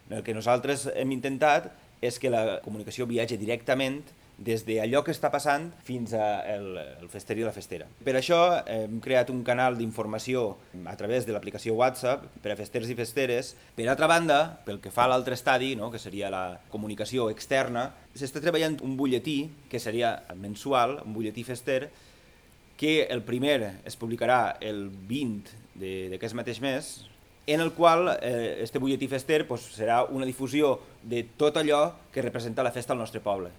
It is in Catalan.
El que nosaltres hem intentat és que la comunicació viatgi directament des d'allò que està passant fins al fester i la festera. Per això hem creat un canal d'informació a través de l'aplicació WhatsApp per a festers i festeres. Per altra banda, pel que fa a l'altre estadi, no, que seria la comunicació externa, s'està treballant un butlletí, que seria mensual, un butlletí fester, que el primer es publicarà el 20 d'aquest mateix mes, en el qual este butlletí fester serà una difusió de tot allò que representa la festa al nostre poble.